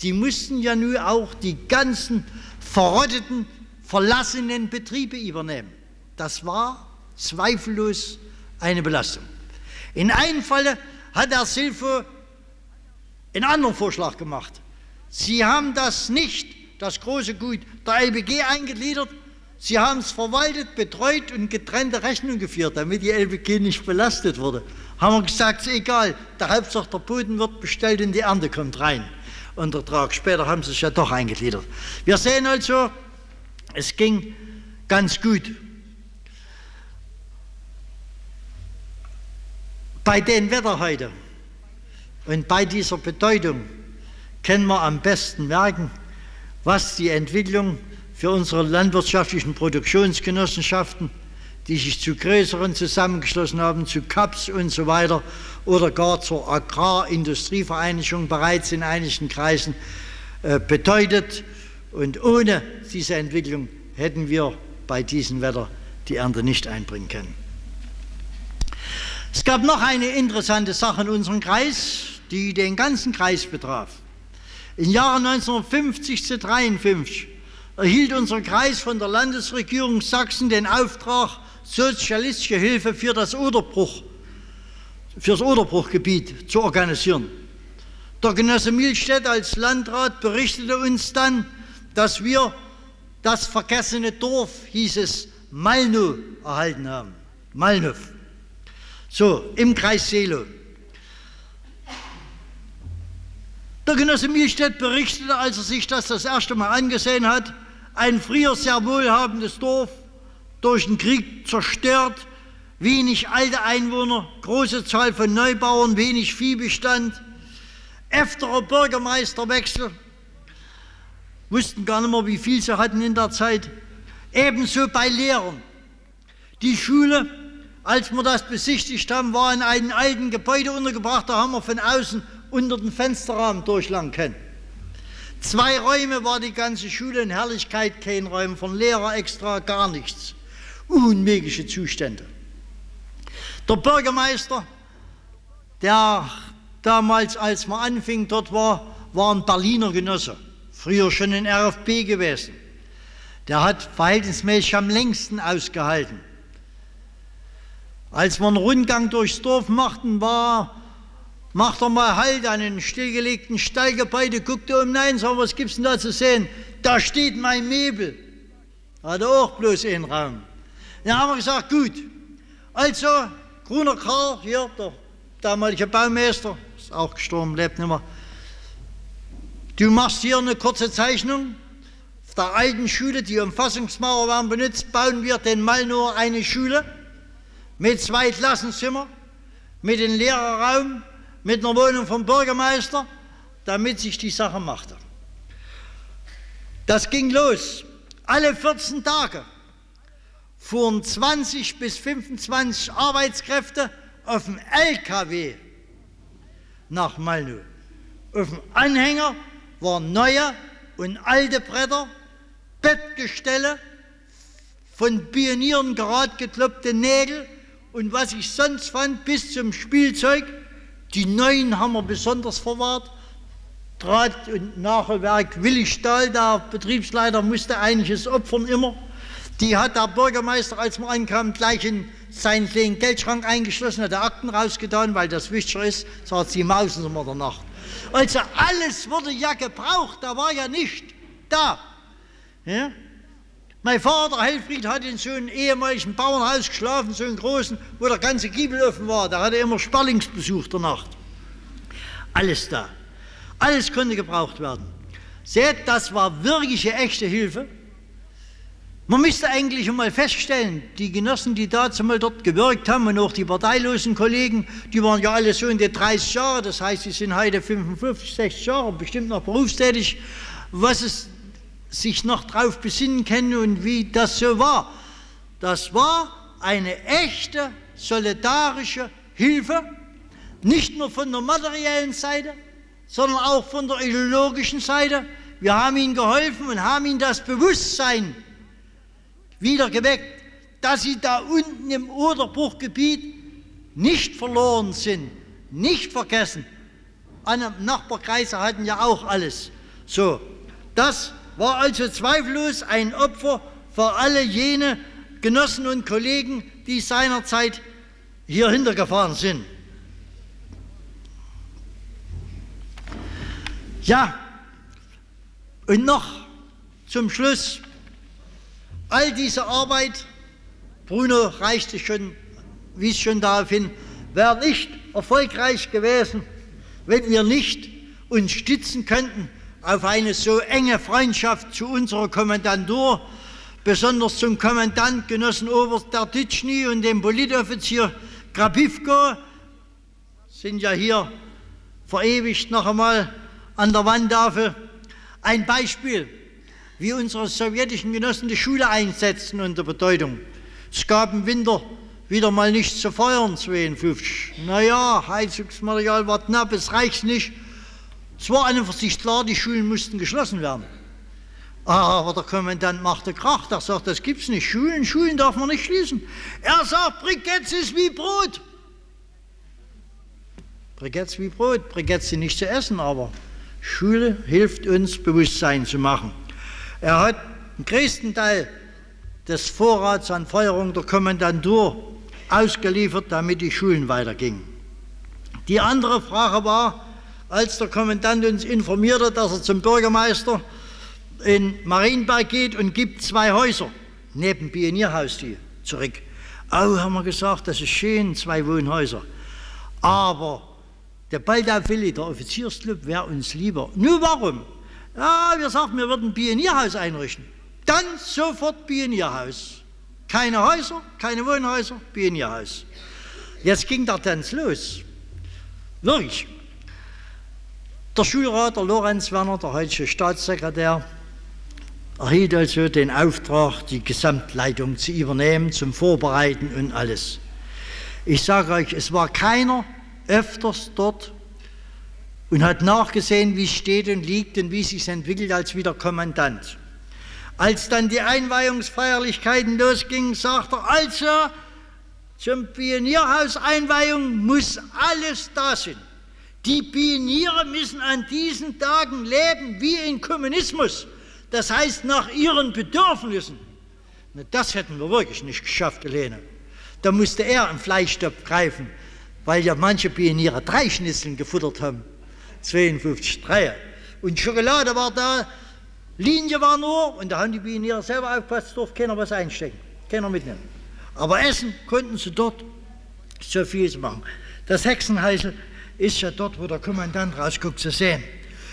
die mussten ja nun auch die ganzen verrotteten, verlassenen Betriebe übernehmen. Das war zweifellos eine Belastung. In einem Falle hat Herr Silfo einen anderen Vorschlag gemacht. Sie haben das nicht, das große Gut der LBG eingegliedert, Sie haben es verwaltet, betreut und getrennte Rechnung geführt, damit die LBG nicht belastet wurde. Haben wir gesagt, ist egal, der Hauptsache der Boden wird bestellt und die Ernte kommt rein. Und der Trag. Später haben sie es ja doch eingegliedert. Wir sehen also, es ging ganz gut. Bei den Wetter heute und bei dieser Bedeutung können wir am besten merken, was die Entwicklung für unsere landwirtschaftlichen Produktionsgenossenschaften, die sich zu größeren zusammengeschlossen haben, zu CAPs und so weiter oder gar zur Agrarindustrievereinigung bereits in einigen Kreisen bedeutet. Und ohne diese Entwicklung hätten wir bei diesem Wetter die Ernte nicht einbringen können. Es gab noch eine interessante Sache in unserem Kreis, die den ganzen Kreis betraf. Im Jahre 1950 zu 1953 erhielt unser Kreis von der Landesregierung Sachsen den Auftrag, sozialistische Hilfe für das Oderbruchgebiet zu organisieren. Der Genosse Milstedt als Landrat berichtete uns dann, dass wir das vergessene Dorf, hieß es, Malnow, erhalten haben. Malnow. So, im Kreis Seelow. Der Genosse Milstedt berichtete, als er sich das erste Mal angesehen hat, ein früher sehr wohlhabendes Dorf, durch den Krieg zerstört, wenig alte Einwohner, große Zahl von Neubauern, wenig Viehbestand, öfterer Bürgermeisterwechsel, wussten gar nicht mehr, wie viel sie hatten in der Zeit. Ebenso bei Lehrern. Die Schule, als wir das besichtigt haben, war in einem alten Gebäude untergebracht, da haben wir von außen unter den Fensterrahmen durchlangen können. 2 Räume war die ganze Schule in Herrlichkeit, kein Raum von Lehrer extra, gar nichts. Unmögliche Zustände. Der Bürgermeister, der damals, als man anfing, dort war ein Berliner Genosse, früher schon in RFB gewesen. Der hat verhältnismäßig am längsten ausgehalten. Als wir einen Rundgang durchs Dorf machten, macht er mal Halt an einem stillgelegten Stallgebäude, guckte nein, sagt, was gibt's denn da zu sehen? Da steht mein Möbel. Hat er auch bloß einen Raum. Dann haben wir gesagt, gut, also, Gruner Karl, hier, der damalige Baumeister, ist auch gestorben, lebt nicht mehr. Du machst hier eine kurze Zeichnung. Auf der alten Schule, die Umfassungsmauer werden benutzt, bauen wir den Malnow eine Schule mit 2 Klassenzimmern, mit einem Lehrerraum, mit einer Wohnung vom Bürgermeister, damit sich die Sache machte. Das ging los. Alle 14 Tage fuhren 20 bis 25 Arbeitskräfte auf dem LKW nach Malnow. Auf dem Anhänger waren neue und alte Bretter, Bettgestelle, von Pionieren gerad gekloppte Nägel und was ich sonst fand, bis zum Spielzeug. Die neuen haben wir besonders verwahrt. Draht- und Nagelwerk Willi Stahl, der Betriebsleiter, musste einiges opfern immer. Die hat der Bürgermeister, als wir ankamen, gleich in seinen kleinen Geldschrank eingeschlossen, hat die Akten rausgetan, weil das wichtiger ist, sagt sie, mausen Sie mal der Nacht. Also alles wurde ja gebraucht, da war ja nicht da. Ja? Mein Vater, Helfried, hat in so einem ehemaligen Bauernhaus geschlafen, so einem großen, wo der ganze Giebel offen war. Da hatte er immer Sperlingsbesuch der Nacht. Alles da. Alles konnte gebraucht werden. Seht, das war wirkliche, echte Hilfe. Man müsste eigentlich mal feststellen, die Genossen, die dazu mal dort gewirkt haben und auch die parteilosen Kollegen, die waren ja alle so in den 30 Jahren, das heißt, sie sind heute 55, 60 Jahre, bestimmt noch berufstätig, was es sich noch drauf besinnen können und wie das so war. Das war eine echte, solidarische Hilfe, nicht nur von der materiellen Seite, sondern auch von der ideologischen Seite. Wir haben ihnen geholfen und haben ihnen das Bewusstsein wieder geweckt, dass sie da unten im Oderbruchgebiet nicht verloren sind, nicht vergessen. Andere Nachbarkreise hatten ja auch alles. So, das war also zweifellos ein Opfer für alle jene Genossen und Kollegen, die seinerzeit hier hintergefahren sind. Ja, und noch zum Schluss, all diese Arbeit, Bruno reichte schon, wies schon darauf hin, wäre nicht erfolgreich gewesen, wenn wir nicht uns stützen könnten auf eine so enge Freundschaft zu unserer Kommandantur, besonders zum Kommandant Genossen Oberst Derditschny und dem Politoffizier Krapivko, sind ja hier verewigt noch einmal an der Wandtafel. Ein Beispiel, wie unsere sowjetischen Genossen die Schule einsetzten unter Bedeutung. Es gab im Winter wieder mal nichts zu feuern, 52. Naja, Heizungsmaterial war knapp, es reicht nicht. Es war an und für sich klar, die Schulen mussten geschlossen werden. Aber der Kommandant machte Krach, er sagt, das gibt's nicht, Schulen darf man nicht schließen. Er sagt, Briketts ist wie Brot. Briketts wie Brot, Briketts sind nicht zu essen, aber Schule hilft uns, Bewusstsein zu machen. Er hat den größten Teil des Vorrats an Feuerung der Kommandantur ausgeliefert, damit die Schulen weitergingen. Die andere Frage war, als der Kommandant uns informierte, dass er zum Bürgermeister in Marienberg geht und gibt 2 Häuser neben Pionierhaus die zurück. Oh, haben wir gesagt, das ist schön, 2 Wohnhäuser. Aber der Baldau-Willi, der Offiziersclub, wäre uns lieber. Nun, warum? Ja, wir sagten, wir würden ein Pionierhaus einrichten. Dann sofort Pionierhaus. Keine Häuser, keine Wohnhäuser, Pionierhaus. Jetzt ging der Tanz los. Wirklich. Der Schulrat, der Lorenz Werner, der heutige Staatssekretär, erhielt also den Auftrag, die Gesamtleitung zu übernehmen, zum Vorbereiten und alles. Ich sage euch, es war keiner öfters dort und hat nachgesehen, wie es steht und liegt und wie es sich entwickelt, als wie der Kommandant. Als dann die Einweihungsfeierlichkeiten losgingen, sagt er, also zum Pionierhaus-Einweihung muss alles da sein. Die Pioniere müssen an diesen Tagen leben wie im Kommunismus, das heißt nach ihren Bedürfnissen. Na, das hätten wir wirklich nicht geschafft, Helene. Da musste er im Fleischtopf greifen, weil ja manche Pioniere 3 Schnitzeln gefuttert haben, 52, 3. Und Schokolade war da, Linie war nur, und da haben die Pioniere selber aufgepasst, durfte keiner was einstecken, keiner mitnehmen. Aber essen konnten sie dort, so viel zu machen. Das Hexenhäusl ist ja dort, wo der Kommandant rausguckt, zu sehen.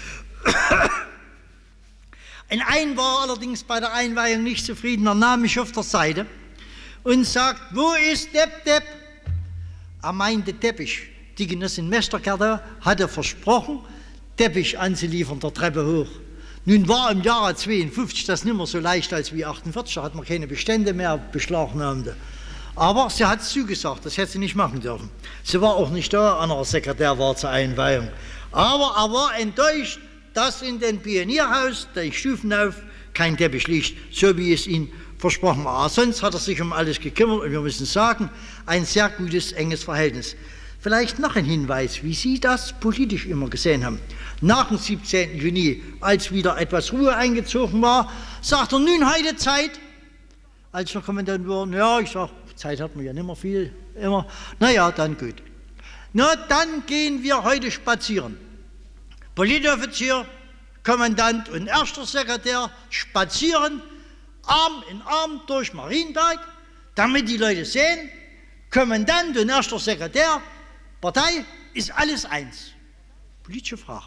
Ein war allerdings bei der Einweihung nicht zufrieden, er nahm mich auf der Seite und sagt, wo ist Depp? Er meinte Teppich. Die Genossin Mesterkerl hatte versprochen, Teppich anzuliefern, der Treppe hoch. Nun war im Jahre 52 das nicht mehr so leicht als wie 48, da hat man keine Bestände mehr beschlagnahmt. Aber sie hat es zugesagt, das hätte sie nicht machen dürfen. Sie war auch nicht da, ein anderer Sekretär war zur Einweihung. Aber er war enttäuscht, dass in dem Pionierhaus, der Stufen auf, kein Teppich liegt, so wie es ihm versprochen war. Aber sonst hat er sich um alles gekümmert und wir müssen sagen, ein sehr gutes, enges Verhältnis. Vielleicht noch ein Hinweis, wie Sie das politisch immer gesehen haben. Nach dem 17. Juni, als wieder etwas Ruhe eingezogen war, sagt er, nun heute Zeit. Als noch Kommandant war, ja, ich sage, Zeit hat man ja nicht mehr viel, immer. Naja, dann gut. Na, dann gehen wir heute spazieren. Politoffizier, Kommandant und erster Sekretär spazieren, Arm in Arm durch Marienberg, damit die Leute sehen, Kommandant und erster Sekretär, Partei ist alles eins. Politische Frage.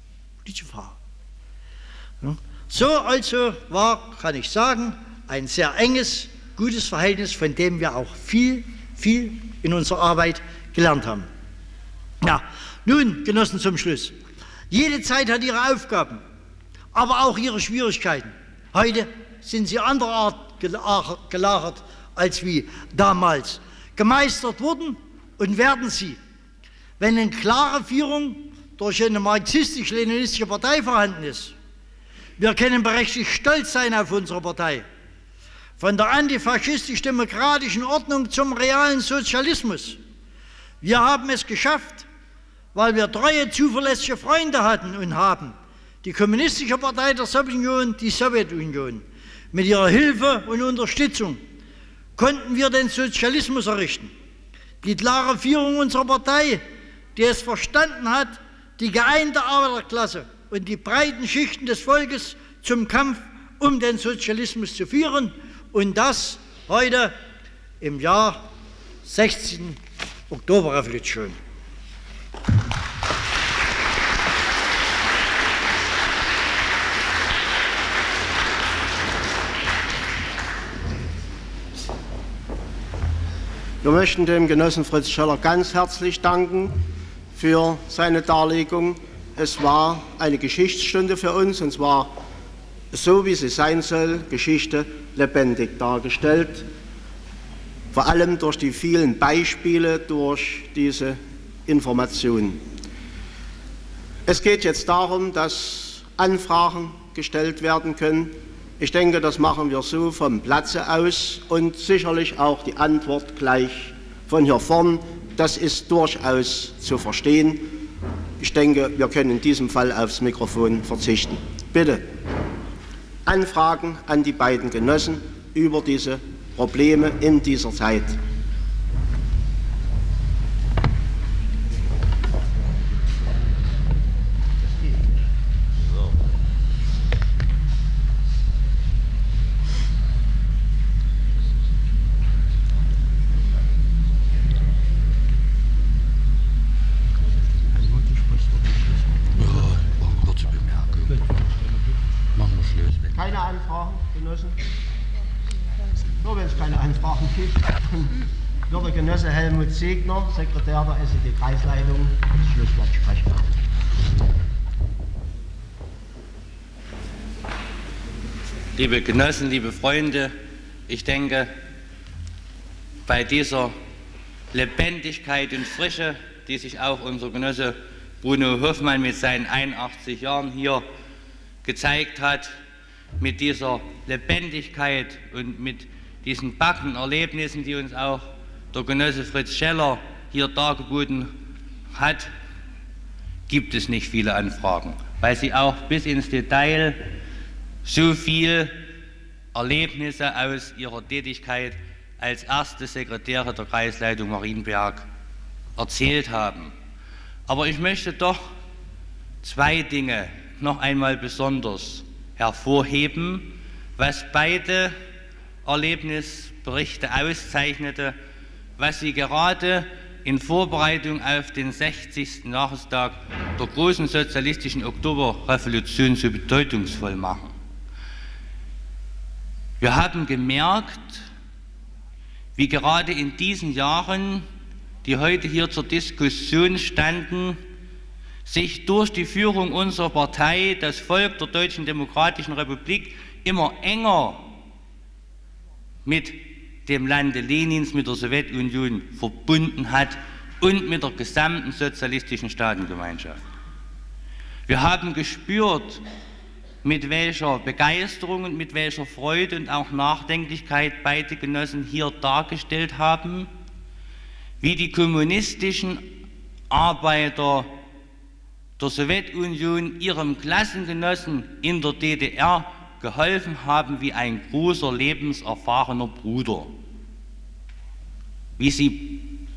Ja. So also war, kann ich sagen, ein sehr enges, gutes Verhältnis, von dem wir auch viel in unserer Arbeit gelernt haben. Ja, nun, Genossen, zum Schluss. Jede Zeit hat ihre Aufgaben, aber auch ihre Schwierigkeiten. Heute sind sie anderer Art gelagert als wie damals. Gemeistert wurden und werden sie, wenn eine klare Führung durch eine marxistisch-leninistische Partei vorhanden ist. Wir können berechtigt stolz sein auf unsere Partei. Von der antifaschistisch-demokratischen Ordnung zum realen Sozialismus. Wir haben es geschafft, weil wir treue, zuverlässige Freunde hatten und haben, die Kommunistische Partei der Sowjetunion, die Sowjetunion. Mit ihrer Hilfe und Unterstützung konnten wir den Sozialismus errichten. Die klare Führung unserer Partei, die es verstanden hat, die geeinte Arbeiterklasse und die breiten Schichten des Volkes zum Kampf um den Sozialismus zu führen, und das heute im Jahr 16. Oktoberrevolution. Wir möchten dem Genossen Fritz Scheller ganz herzlich danken für seine Darlegung. Es war eine Geschichtsstunde für uns, und zwar so, wie sie sein soll, Geschichte lebendig dargestellt, vor allem durch die vielen Beispiele, durch diese Informationen. Es geht jetzt darum, dass Anfragen gestellt werden können. Ich denke, das machen wir so vom Platze aus und sicherlich auch die Antwort gleich von hier vorn. Das ist durchaus zu verstehen. Ich denke, wir können in diesem Fall aufs Mikrofon verzichten. Bitte, Anfragen an die beiden Genossen über diese Probleme in dieser Zeit. Keine Anfragen, Genossen? Nur wenn es keine Anfragen gibt, dann wird der Genosse Helmut Segner, Sekretär der SED-Kreisleitung, das Schlusswort sprechen. Liebe Genossen, liebe Freunde, ich denke, bei dieser Lebendigkeit und Frische, die sich auch unser Genosse Bruno Hoffmann mit seinen 81 Jahren hier gezeigt hat, mit dieser Lebendigkeit und mit diesen packenden Erlebnissen, die uns auch der Genosse Fritz Scheller hier dargeboten hat, gibt es nicht viele Anfragen, weil sie auch bis ins Detail so viel Erlebnisse aus ihrer Tätigkeit als erste Sekretäre der Kreisleitung Marienberg erzählt haben. Aber ich möchte doch zwei Dinge noch einmal besonders hervorheben, was beide Erlebnisberichte auszeichnete, was sie gerade in Vorbereitung auf den 60. Jahrestag der großen sozialistischen Oktoberrevolution so bedeutungsvoll machen. Wir haben gemerkt, wie gerade in diesen Jahren, die heute hier zur Diskussion standen, sich durch die Führung unserer Partei, das Volk der Deutschen Demokratischen Republik, immer enger mit dem Lande Lenins, mit der Sowjetunion verbunden hat und mit der gesamten sozialistischen Staatengemeinschaft. Wir haben gespürt, mit welcher Begeisterung und mit welcher Freude und auch Nachdenklichkeit beide Genossen hier dargestellt haben, wie die kommunistischen Arbeiter der Sowjetunion ihrem Klassengenossen in der DDR geholfen haben wie ein großer, lebenserfahrener Bruder. Wie sie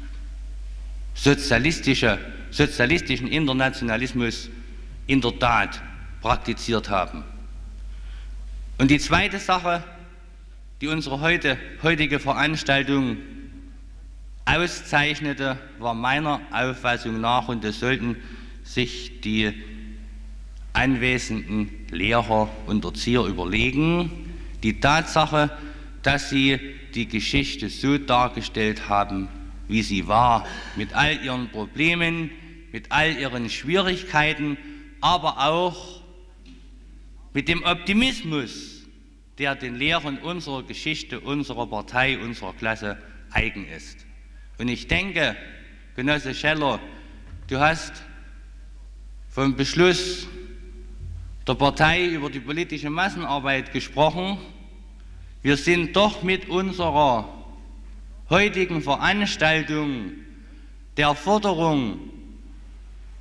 sozialistischen Internationalismus in der Tat praktiziert haben. Und die zweite Sache, die unsere heutige Veranstaltung auszeichnete, war meiner Auffassung nach, und das sollten sich die anwesenden Lehrer und Erzieher überlegen, die Tatsache, dass sie die Geschichte so dargestellt haben, wie sie war, mit all ihren Problemen, mit all ihren Schwierigkeiten, aber auch mit dem Optimismus, der den Lehrern unserer Geschichte, unserer Partei, unserer Klasse eigen ist. Und ich denke, Genosse Scheller, du hast vom Beschluss der Partei über die politische Massenarbeit gesprochen. Wir sind doch mit unserer heutigen Veranstaltung der Forderung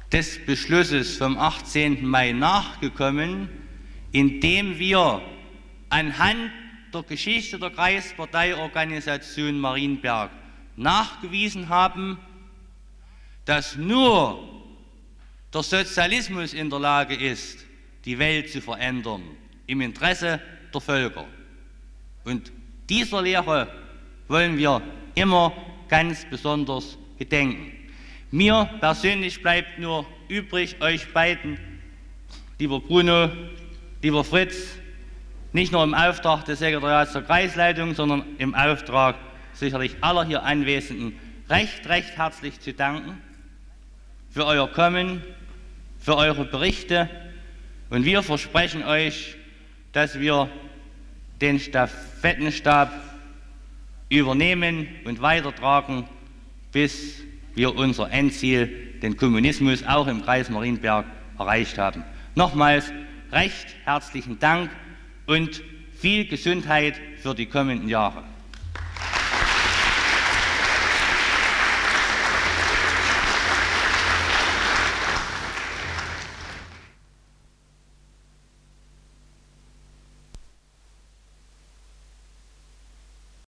des Beschlusses vom 18. Mai nachgekommen, indem wir anhand der Geschichte der Kreisparteiorganisation Marienberg nachgewiesen haben, dass nur der Sozialismus in der Lage ist, die Welt zu verändern, im Interesse der Völker. Und dieser Lehre wollen wir immer ganz besonders gedenken. Mir persönlich bleibt nur übrig, euch beiden, lieber Bruno, lieber Fritz, nicht nur im Auftrag des Sekretariats der Kreisleitung, sondern im Auftrag sicherlich aller hier Anwesenden recht herzlich zu danken für euer Kommen, für eure Berichte. Und wir versprechen euch, dass wir den Stafettenstab übernehmen und weitertragen, bis wir unser Endziel, den Kommunismus, auch im Kreis Marienberg erreicht haben. Nochmals recht herzlichen Dank und viel Gesundheit für die kommenden Jahre.